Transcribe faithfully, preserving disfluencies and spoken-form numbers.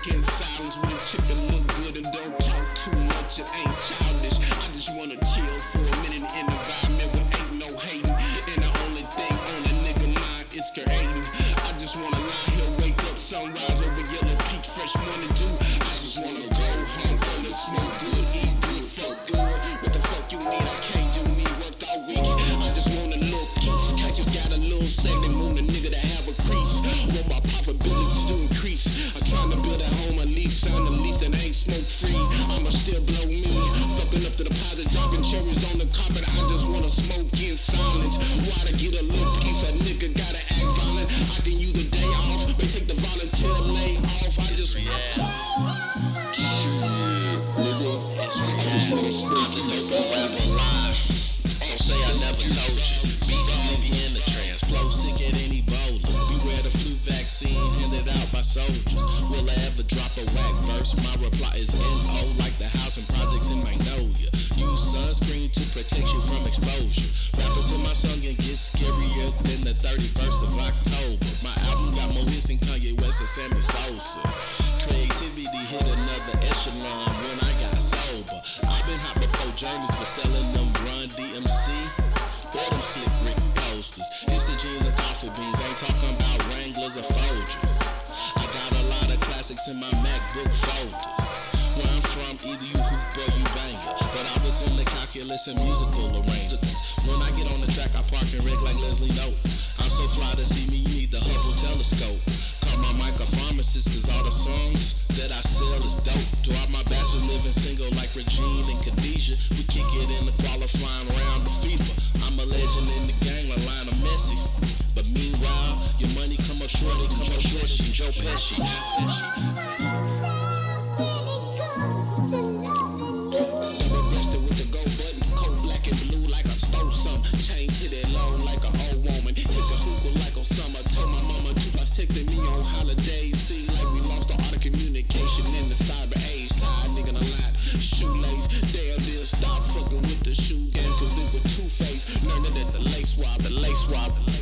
in silence with a chick that look good and don't talk too much. It ain't childish. I just wanna chill for a minute in an environment where ain't no hating. And the only thing on a nigga mind is creating. I just wanna lie here, wake up, sunrise over Yellow Peak, fresh morning dew. I just wanna go home, wanna smoke good, eat good, fuck good. What the fuck you need? I can't do me work all week. I just want a little peace. I just got a little segment on a nigga that have a crease. Want my profitability to increase. I'm trying to build a home, a lease, sound a lease that ain't smoke free. I'ma still blow me. Fucking up the deposit, dropping cherries on the carpet. I just wanna smoke in silence. Why to get a little piece? A nigga gotta act violent. I can use the day off, may take the volunteer lay off. I just yeah. Shit, nigga. I just wanna smoke in silence. Say I never told you. Beats leave you in the trance. Flow sick at any bowler. Beware the flu vaccine handed out by soldiers. Will I ever drop a whack verse? My reply is N O like the housing projects in Magnolia. Use sunscreen to protect you from exposure. Rappers in my song and get scarier than the thirty-first of October. My album got more hits than Kanye West and Sammy Sosa. Creativity hit another echelon when I got sober. I've been hot before journeys for selling them Run D M C or them slick Rick posters. It's the jeans and coffee beans, ain't talking about Wranglers or Folgers. I got a lot of classics in my MacBook folders. Where I'm from, either you hoop or you banger. But I was in the calculus and musical arrangements. When I get on the track, I park and rig like Leslie Note. I'm so fly to see me, you need the Hubble telescope. Call my mic a pharmacist, cause all the songs that I sell is dope. To all my bachelor living single like Regine and Khadijah. We kick it in the qualifying round of FIFA. I'm a legend in the game, a line of Messi. But meanwhile, your money come up short, it come up short, and Joe Pesci. Double-breasted with the go button, coat black and blue like I stole some. Chain hit it long like a old woman. Hit the hookah like Osama. Told my mama two plus texting me on holidays. Seem like we lost the art of communication in the cyber age. Tired nigga a lot, shoelace. Damn deal, stop fucking with the shoe game, cause it was two-faced. Learned it at the lace swap, the lace swap.